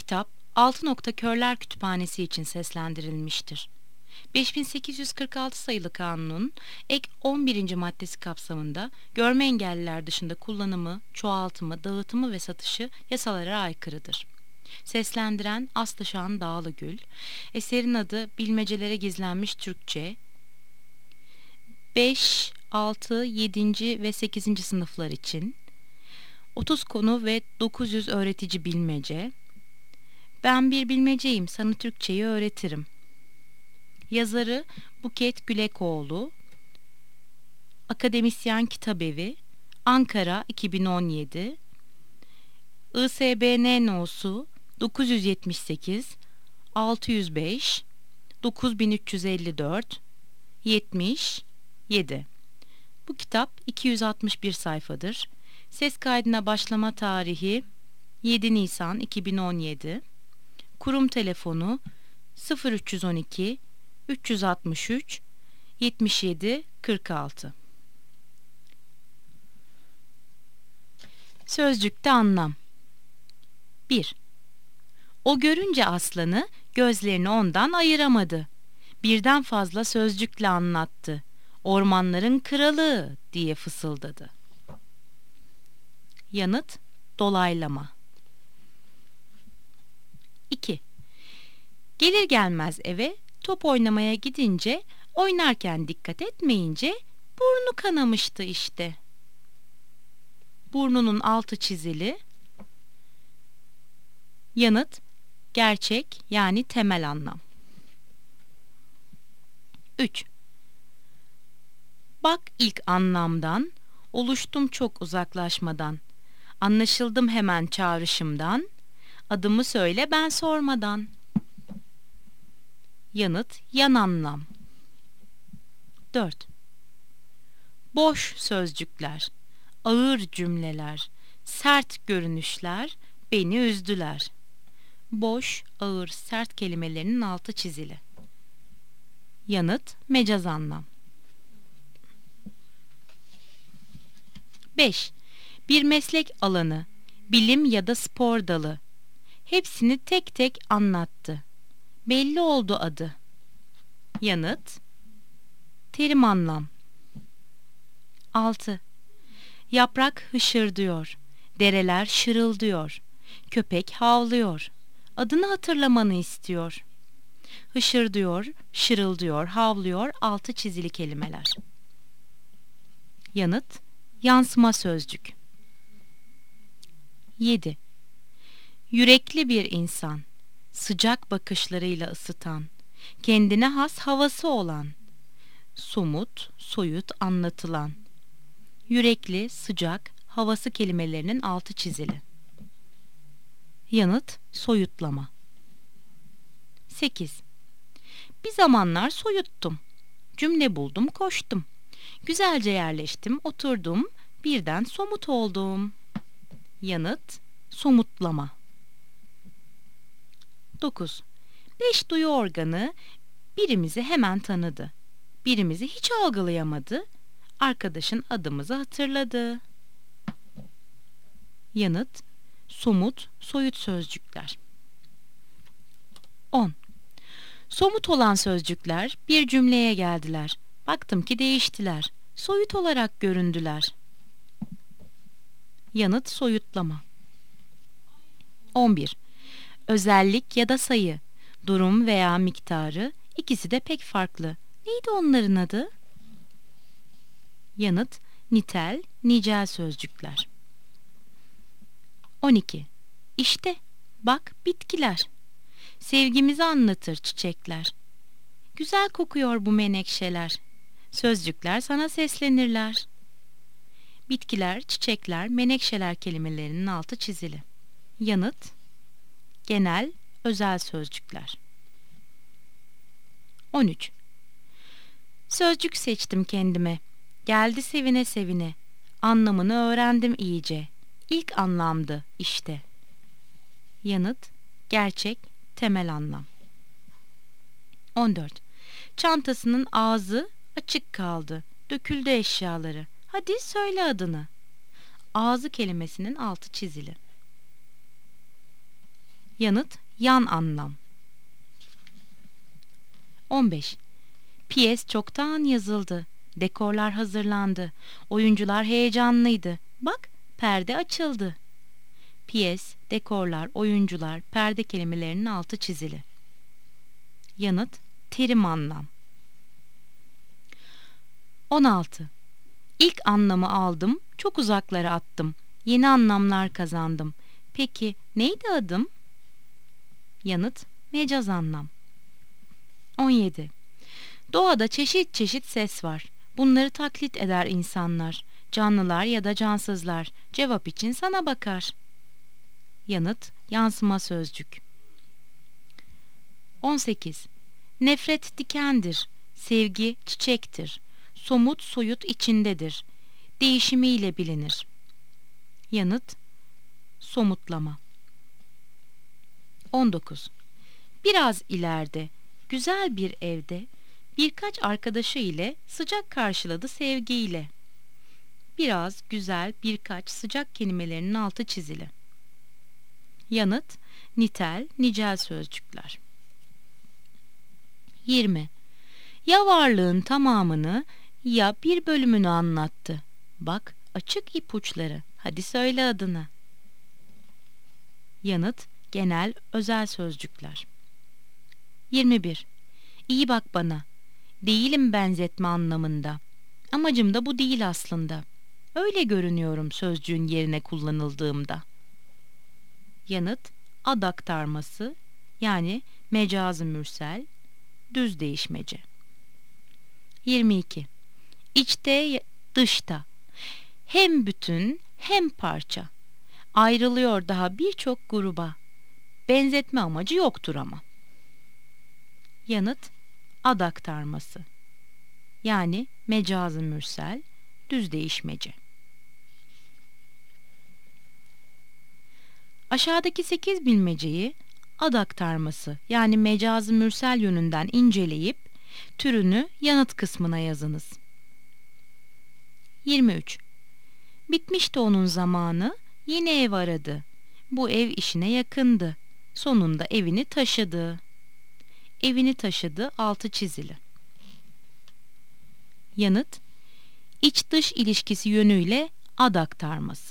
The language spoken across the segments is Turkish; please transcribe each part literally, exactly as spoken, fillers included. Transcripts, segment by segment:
kitap Altı Nokta Körler Kütüphanesi için seslendirilmiştir. beş bin sekiz yüz kırk altı sayılı kanunun ek on birinci maddesi kapsamında görme engelliler dışında kullanımı, çoğaltımı, dağıtımı ve satışı yasalara aykırıdır. Seslendiren Aslı Şahan Dağlıgül. Eserin adı Bilmecelere Gizlenmiş Türkçe. beş, altı, yedinci ve sekizinci sınıflar için. otuz konu ve dokuz yüz öğretici bilmece. Ben bir bilmeceyim, sana Türkçeyi öğretirim. Yazarı Buket Gülekoğlu. Akademisyen Kitabevi, Ankara iki bin on yedi. I S B N no'su dokuz yüz yetmiş sekiz altı yüz beş dokuz bin üç yüz elli dört yetmiş yedi. Bu kitap iki yüz altmış bir sayfadır. Ses kaydına başlama tarihi yedi Nisan iki bin on yedi. Kurum telefonu sıfır üç on iki üç yüz altmış üç yetmiş yedi kırk altı. Sözcükte anlam. bir. O görünce aslanı gözlerini ondan ayıramadı. Birden fazla sözcükle anlattı. Ormanların kralı diye fısıldadı. Yanıt: dolaylama. iki. Gelir gelmez eve top oynamaya gidince oynarken dikkat etmeyince burnu kanamıştı işte. Burnunun altı çizili. Yanıt: gerçek yani temel anlam. üç. Bak ilk anlamdan, oluştum çok uzaklaşmadan. Anlaşıldım hemen çağrışımdan, adımı söyle ben sormadan. Yanıt: yan anlam. dört. Boş sözcükler, ağır cümleler, sert görünüşler beni üzdüler. Boş, ağır, sert kelimelerinin altı çizili. Yanıt: mecaz anlam. beş. Bir meslek alanı, bilim ya da spor dalı. Hepsini tek tek anlattı. Belli oldu adı. Yanıt: terim anlam. altı. Yaprak hışırdıyor, dereler şırıldıyor, köpek havlıyor. Adını hatırlamanı istiyor. Hışırdıyor, şırıldıyor, havlıyor, altı çizili kelimeler. Yanıt: yansıma sözcük. yedi. Yürekli bir insan, sıcak bakışlarıyla ısıtan, kendine has havası olan, somut, soyut anlatılan. Yürekli, sıcak, havası kelimelerinin altı çizili. Yanıt: soyutlama. sekiz. Bir zamanlar soyuttum. Cümle buldum, koştum. Güzelce yerleştim, oturdum, birden somut oldum. Yanıt: somutlama. dokuz. Beş duyu organı birimizi hemen tanıdı. Birimizi hiç algılayamadı. Arkadaşın adımızı hatırladı. Yanıt: somut, soyut sözcükler. on. Somut olan sözcükler bir cümleye geldiler. Baktım ki değiştiler. Soyut olarak göründüler. Yanıt: soyutlama. on bir. Özellik ya da sayı, durum veya miktarı, ikisi de pek farklı. Neydi onların adı? Yanıt: nitel, nicel sözcükler. on iki. İşte, bak bitkiler. Sevgimizi anlatır çiçekler. Güzel kokuyor bu menekşeler. Sözcükler sana seslenirler. Bitkiler, çiçekler, menekşeler kelimelerinin altı çizili. Yanıt: genel, özel sözcükler. on üç. Sözcük seçtim kendime. Geldi sevine sevine. Anlamını öğrendim iyice. İlk anlamdı işte. Yanıt: gerçek, temel anlam. on dört. Çantasının ağzı açık kaldı. Döküldü eşyaları. Hadi söyle adını. Ağzı kelimesinin altı çizili. Yanıt yan anlam. on beş. Piyes çoktan yazıldı. Dekorlar hazırlandı. Oyuncular heyecanlıydı. Bak, perde açıldı. Piyes, dekorlar, oyuncular, perde kelimelerinin altı çizili. Yanıt terim anlam. on altı. İlk anlamı aldım, çok uzaklara attım. Yeni anlamlar kazandım. Peki neydi adım? Yanıt mecaz anlam. on yedi. Doğada çeşit çeşit ses var. Bunları taklit eder insanlar. Canlılar ya da cansızlar. Cevap için sana bakar. Yanıt yansıma sözcük. on sekiz. Nefret dikendir. Sevgi çiçektir. Somut soyut içindedir. Değişimiyle bilinir. Yanıt somutlama. on dokuz. Biraz ileride, güzel bir evde birkaç arkadaşı ile sıcak karşıladı sevgiyle. Biraz, güzel, birkaç sıcak kelimelerinin altı çizili. Yanıt nitel, nicel sözcükler. yirmi. Ya varlığın tamamını ya bir bölümünü anlattı. Bak açık ipuçları. Hadi söyle adını. Yanıt genel, özel sözcükler. yirmi bir. İyi bak bana. Değilim benzetme anlamında. Amacım da bu değil aslında. Öyle görünüyorum sözcüğün yerine kullanıldığımda. Yanıt ad aktarması, yani mecaz-ı mürsel, düz değişmece. yirmi iki. İçte, dışta. Hem bütün hem parça. Ayrılıyor daha birçok gruba. Benzetme amacı yoktur ama. Yanıt ad aktarması, yani mecaz-ı mürsel, düz değişmece. Aşağıdaki sekiz bilmeceyi ad aktarması, yani mecaz-ı mürsel yönünden inceleyip türünü yanıt kısmına yazınız. yirmi üç. Bitmişti onun zamanı, yeni ev aradı. Bu ev işine yakındı. Sonunda evini taşıdı. Evini taşıdı, altı çizili. Yanıt iç dış ilişkisi yönüyle ad aktarması.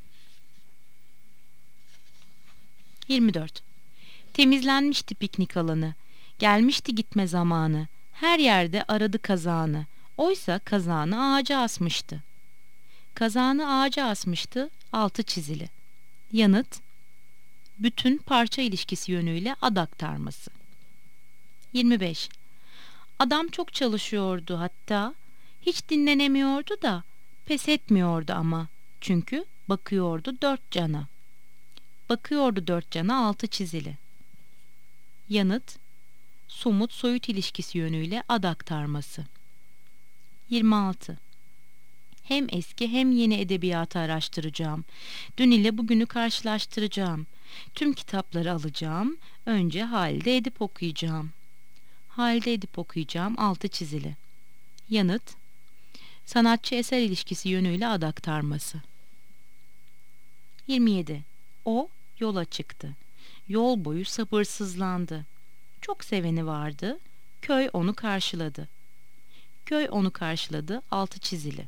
yirmi dört. Temizlenmişti piknik alanı. Gelmişti gitme zamanı. Her yerde aradı kazağını. Oysa kazağını ağaca asmıştı. Kazağını ağaca asmıştı, altı çizili. Yanıt bütün parça ilişkisi yönüyle ad aktarması. yirmi beş. Adam çok çalışıyordu, hatta hiç dinlenemiyordu da pes etmiyordu ama, çünkü bakıyordu dört cana. Bakıyordu dört cana, altı çizili. Yanıt somut soyut ilişkisi yönüyle ad aktarması. yirmi altı. Hem eski hem yeni edebiyatı araştıracağım. Dün ile bugünü karşılaştıracağım. Tüm kitapları alacağım. Önce halde edip okuyacağım. Halde edip okuyacağım, altı çizili. Yanıt sanatçı eser ilişkisi yönüyle ad aktarması. yirmi yedi. O yola çıktı. Yol boyu sabırsızlandı. Çok seveni vardı. Köy onu karşıladı. Köy onu karşıladı, altı çizili.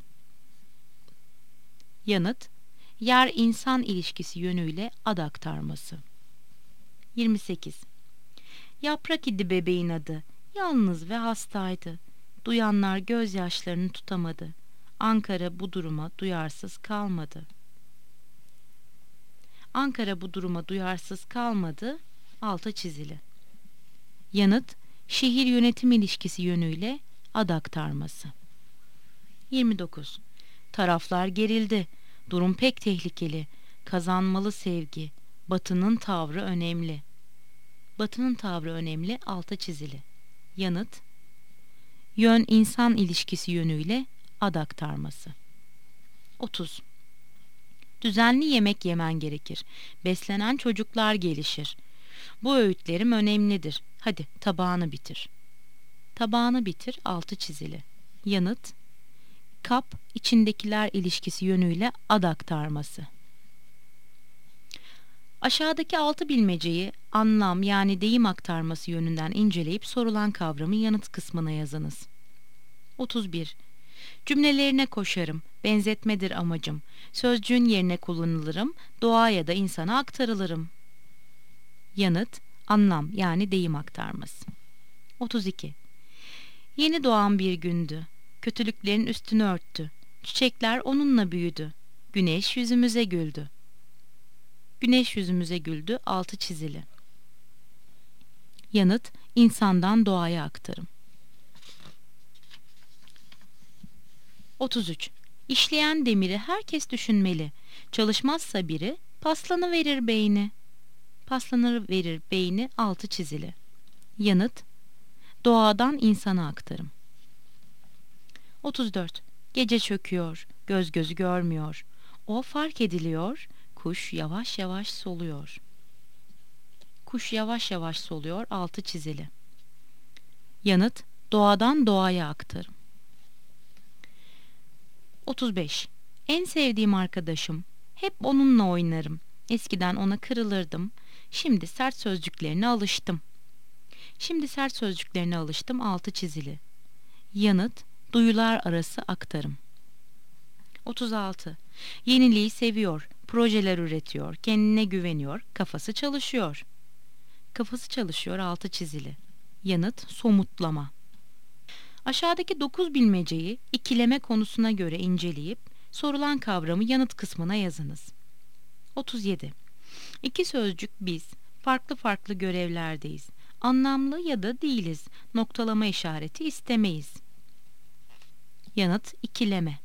Yanıt yer insan ilişkisi yönüyle ad aktarması. yirmi sekiz. Yaprak idi bebeğin adı. Yalnız ve hastaydı. Duyanlar gözyaşlarını tutamadı. Ankara bu duruma duyarsız kalmadı. Ankara bu duruma duyarsız kalmadı, altı çizili. Yanıt şehir yönetim ilişkisi yönüyle ad aktarması. yirmi dokuz. Taraflar gerildi. Durum pek tehlikeli. Kazanmalı sevgi. Batı'nın tavrı önemli. Batı'nın tavrı önemli, altı çizili. Yanıt yön insan ilişkisi yönüyle ad aktarması. otuz. Düzenli yemek yemen gerekir. Beslenen çocuklar gelişir. Bu öğütlerim önemlidir. Hadi tabağını bitir. Tabağını bitir, altı çizili. Yanıt kap içindekiler ilişkisi yönüyle ad aktarması. Aşağıdaki altı bilmeceyi anlam yani deyim aktarması yönünden inceleyip sorulan kavramı yanıt kısmına yazınız. otuz bir. Cümlelerine koşarım, benzetmedir amacım. Sözcüğün yerine kullanılırım, doğa ya da insana aktarılırım. Yanıt, anlam yani deyim aktarması. otuz iki. Yeni doğan bir gündü. Kötülüklerin üstünü örttü. Çiçekler onunla büyüdü. Güneş yüzümüze güldü. Güneş yüzümüze güldü, altı çizili. Yanıt, insandan doğaya aktarım. otuz üç. İşleyen demiri herkes düşünmeli. Çalışmazsa biri paslanıverir beyni. Paslanıverir beyni, altı çizili. Yanıt, doğadan insana aktarım. otuz dört. Gece çöküyor, göz gözü görmüyor. O fark ediliyor, kuş yavaş yavaş soluyor. Kuş yavaş yavaş soluyor, altı çizili. Yanıt, doğadan doğaya aktarım. otuz beş. En sevdiğim arkadaşım. Hep onunla oynarım. Eskiden ona kırılırdım. Şimdi sert sözcüklerine alıştım. Şimdi sert sözcüklerine alıştım, altı çizili. Yanıt, duyular arası aktarım. otuz altı. Yeniliği seviyor, projeler üretiyor, kendine güveniyor, kafası çalışıyor. Kafası çalışıyor, altı çizili. Yanıt, somutlama. Aşağıdaki dokuz bilmeceyi ikileme konusuna göre inceleyip sorulan kavramı yanıt kısmına yazınız. otuz yedi. İki sözcük biz, farklı farklı görevlerdeyiz. Anlamlı ya da değiliz. Noktalama işareti istemeyiz. Yanıt, ikileme.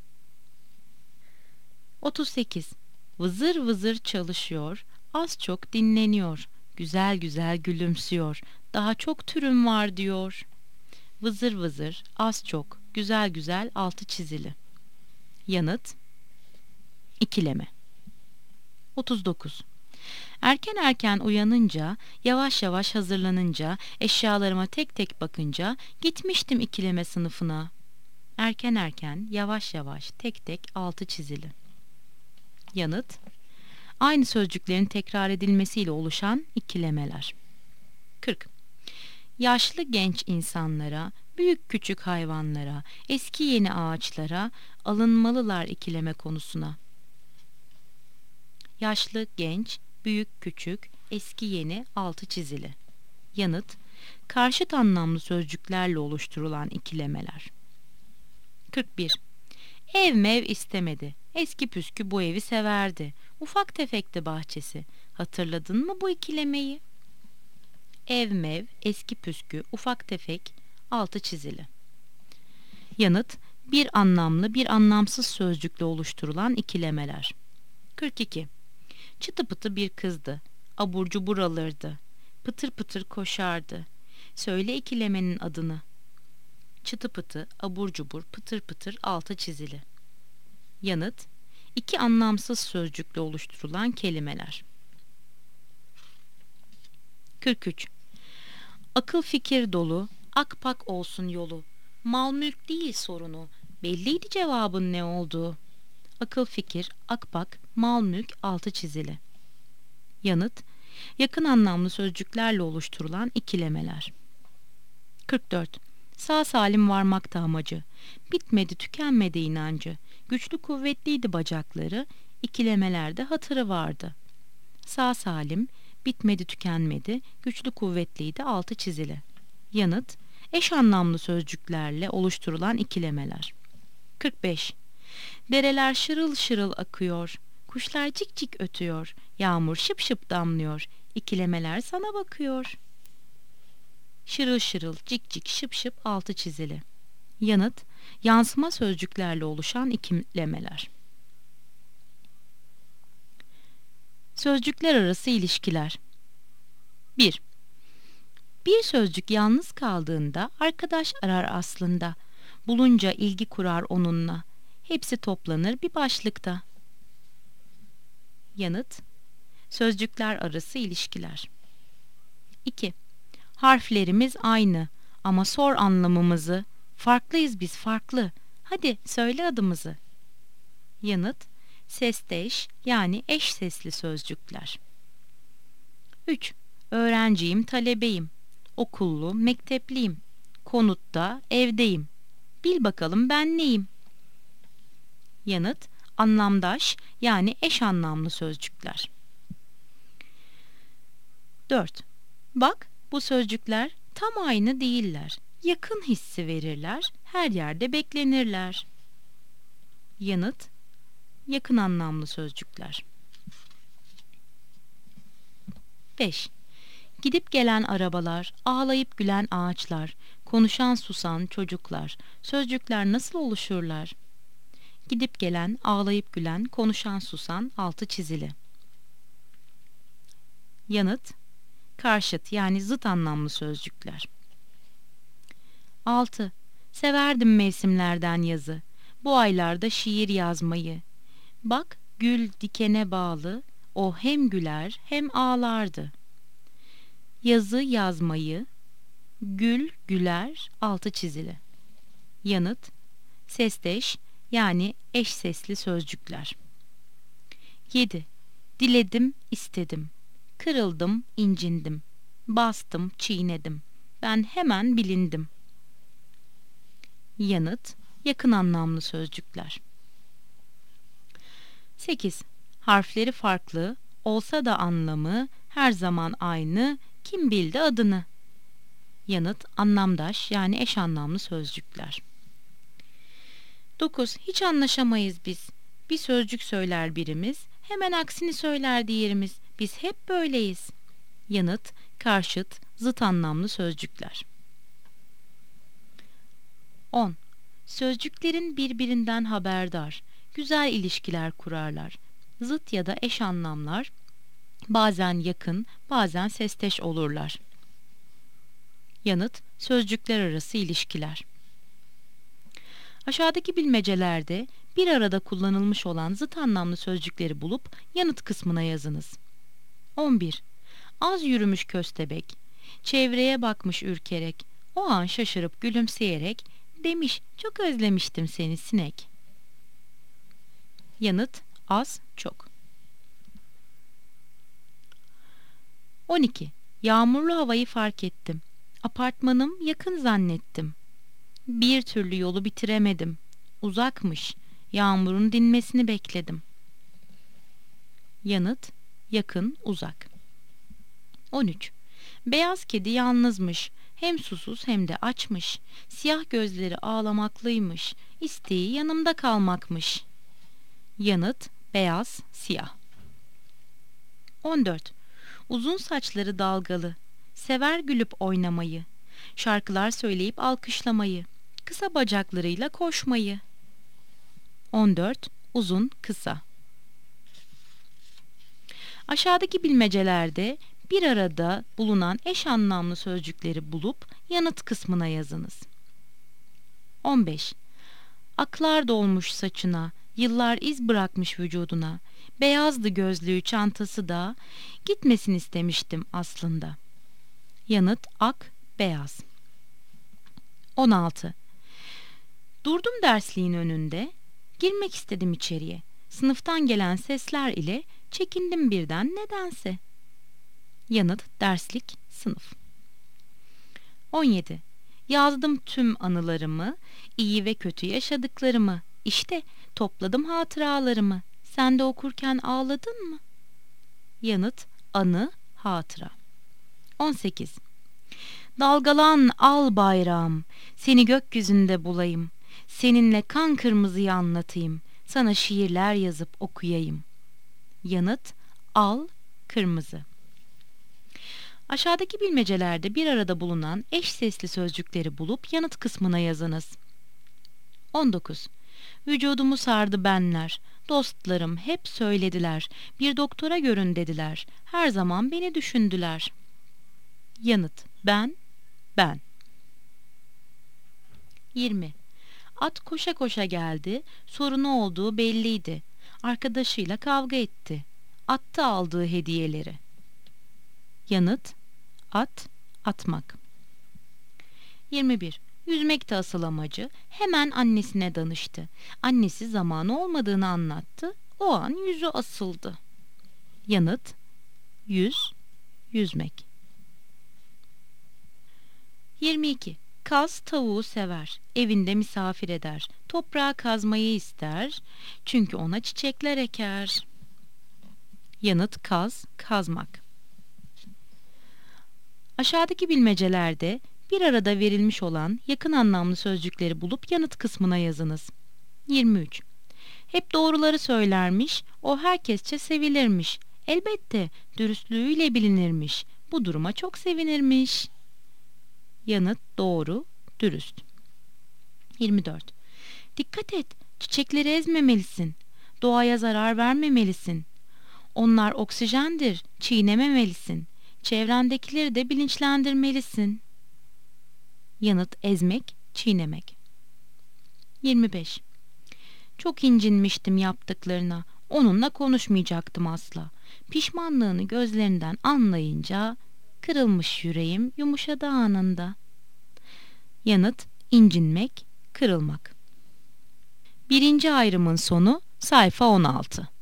otuz sekiz. Vızır vızır çalışıyor, az çok dinleniyor. Güzel güzel gülümsüyor. Daha çok türüm var diyor. Vızır vızır, az çok, güzel güzel, altı çizili. Yanıt, ikileme. otuz dokuz. Erken erken uyanınca, yavaş yavaş hazırlanınca, eşyalarıma tek tek bakınca gitmiştim ikileme sınıfına. Erken erken, yavaş yavaş, tek tek, altı çizili. Yanıt, aynı sözcüklerin tekrar edilmesiyle oluşan ikilemeler. kırk. Yaşlı genç insanlara, büyük küçük hayvanlara, eski yeni ağaçlara alınmalılar ikileme konusuna. Yaşlı genç, büyük küçük, eski yeni, altı çizili. Yanıt, karşıt anlamlı sözcüklerle oluşturulan ikilemeler. kırk bir. Ev mev istemedi. Eski püskü bu evi severdi. Ufak tefekti bahçesi. Hatırladın mı bu ikilemeyi? Ev mev, eski püskü, ufak tefek, altı çizili. Yanıt, bir anlamlı bir anlamsız sözcükle oluşturulan ikilemeler. kırk iki. Çıtı pıtı bir kızdı. Abur cubur alırdı. Pıtır pıtır koşardı. Söyle ikilemenin adını. Çıtı pıtı, abur cubur, pıtır pıtır, altı çizili. Yanıt, iki anlamsız sözcükle oluşturulan kelimeler. kırk üç. Akıl fikir dolu, akpak olsun yolu. Mal mülk değil sorunu, belliydi cevabın ne olduğu. Akıl fikir, akpak, mal mülk, altı çizili. Yanıt, yakın anlamlı sözcüklerle oluşturulan ikilemeler. kırk dört. Sağ salim varmakta amacı. Bitmedi tükenmedi inancı. Güçlü kuvvetliydi bacakları, ikilemelerde hatırı vardı. Sağ salim, bitmedi tükenmedi, güçlü kuvvetliydi, altı çizili. Yanıt, eş anlamlı sözcüklerle oluşturulan ikilemeler. kırk beş. Dereler şırıl şırıl akıyor, kuşlar cik cik ötüyor, yağmur şıp şıp damlıyor, ikilemeler sana bakıyor. Şırıl şırıl, cik cik, şıp şıp, altı çizili. Yanıt, yansıma sözcüklerle oluşan ikilemeler. Sözcükler arası ilişkiler. bir. Bir sözcük yalnız kaldığında arkadaş arar aslında. Bulunca ilgi kurar onunla. Hepsi toplanır bir başlıkta. Yanıt, sözcükler arası ilişkiler. iki. Harflerimiz aynı ama sor anlamımızı. Farklıyız biz, farklı. Hadi söyle adımızı. Yanıt, sesteş yani eş sesli sözcükler. üç. Öğrenciyim, talebeyim. Okullu, mektepliyim. Konutta, evdeyim. Bil bakalım ben neyim? Yanıt: anlamdaş yani eş anlamlı sözcükler. dört. Bak, bu sözcükler tam aynı değiller. Yakın hissi verirler, her yerde beklenirler. Yanıt: yakın anlamlı sözcükler. beş. Gidip gelen arabalar, ağlayıp gülen ağaçlar, konuşan susan çocuklar. Sözcükler nasıl oluşurlar? Gidip gelen, ağlayıp gülen, konuşan susan, altı çizili. Yanıt: karşıt yani zıt anlamlı sözcükler. altı. Severdim mevsimlerden yazı. Bu aylarda şiir yazmayı. Bak, gül dikene bağlı, o hem güler hem ağlardı. Yazı yazmayı, gül güler, altı çizili. Yanıt: sesteş yani eş sesli sözcükler. yedi. Diledim, istedim. Kırıldım, incindim. Bastım, çiğnedim. Ben hemen bilindim. Yanıt: yakın anlamlı sözcükler. sekiz. Harfleri farklı, olsa da anlamı her zaman aynı, kim bildi adını? Yanıt: anlamdaş yani eş anlamlı sözcükler. dokuz. Hiç anlaşamayız biz. Bir sözcük söyler birimiz, hemen aksini söyler diğerimiz. Biz hep böyleyiz. Yanıt: karşıt, zıt anlamlı sözcükler. on. Sözcüklerin birbirinden haberdar, güzel ilişkiler kurarlar. Zıt ya da eş anlamlar bazen yakın, bazen sesteş olurlar. Yanıt: sözcükler arası ilişkiler. Aşağıdaki bilmecelerde bir arada kullanılmış olan zıt anlamlı sözcükleri bulup yanıt kısmına yazınız. on bir. Az yürümüş köstebek, çevreye bakmış ürkerek, o an şaşırıp gülümseyerek demiş, çok özlemiştim seni sinek. Yanıt: az, çok. on iki. Yağmurlu havayı fark ettim. Apartmanım yakın zannettim. Bir türlü yolu bitiremedim. Uzakmış. Yağmurun dinmesini bekledim. Yanıt: yakın, uzak. on üç. Beyaz kedi yalnızmış. Hem susuz hem de açmış. Siyah gözleri ağlamaklıymış. İsteği yanımda kalmakmış. Yanıt: beyaz, siyah. on dört. Uzun saçları dalgalı. Sever gülüp oynamayı. Şarkılar söyleyip alkışlamayı. Kısa bacaklarıyla koşmayı. on dört. Uzun, kısa. Aşağıdaki bilmecelerde bir arada bulunan eş anlamlı sözcükleri bulup yanıt kısmına yazınız. on beş. Aklar dolmuş saçına, yıllar iz bırakmış vücuduna. Beyazdı gözlüğü, çantası da, gitmesin istemiştim aslında. Yanıt: ak, beyaz. on altı. Durdum dersliğin önünde, girmek istedim içeriye. Sınıftan gelen sesler ile çekindim birden nedense. Yanıt: derslik, sınıf. on yedi. Yazdım tüm anılarımı, iyi ve kötü yaşadıklarımı. İşte topladım hatıralarımı. Sen de okurken ağladın mı? Yanıt: anı, hatıra. on sekiz. Dalgalan al bayrağım, seni gökyüzünde bulayım. Seninle kan kırmızıyı anlatayım, sana şiirler yazıp okuyayım. Yanıt: al, kırmızı. Aşağıdaki bilmecelerde bir arada bulunan eş sesli sözcükleri bulup yanıt kısmına yazınız. on dokuz. Vücudumu sardı benler, dostlarım hep söylediler, bir doktora görün dediler, her zaman beni düşündüler. Yanıt: ben, ben. yirmi. At koşa koşa geldi, sorunu olduğu belliydi. Arkadaşıyla kavga etti. Attı aldığı hediyeleri. Yanıt: at, atmak. yirmi bir. Yüzmekte asıl amacı, hemen annesine danıştı. Annesi zamanı olmadığını anlattı. O an yüzü asıldı. Yanıt: yüz, yüzmek. yirmi iki. Kaz tavuğu sever, evinde misafir eder, toprağı kazmayı ister, çünkü ona çiçekler eker. Yanıt kaz, kazmak. Aşağıdaki bilmecelerde bir arada verilmiş olan yakın anlamlı sözcükleri bulup yanıt kısmına yazınız. yirmi üç. Hep doğruları söylermiş, o herkesçe sevilirmiş. Elbette dürüstlüğüyle bilinirmiş. Bu duruma çok sevinirmiş. Yanıt doğru, dürüst. yirmi dört. Dikkat et, çiçekleri ezmemelisin. Doğaya zarar vermemelisin. Onlar oksijendir, çiğnememelisin. Çevrendekileri de bilinçlendirmelisin. Yanıt ezmek, çiğnemek. yirmi beş. Çok incinmiştim yaptıklarına. Onunla konuşmayacaktım asla. Pişmanlığını gözlerinden anlayınca kırılmış yüreğim yumuşadı anında. Yanıt incinmek, kırılmak. Birinci ayrımın sonu sayfa on altı.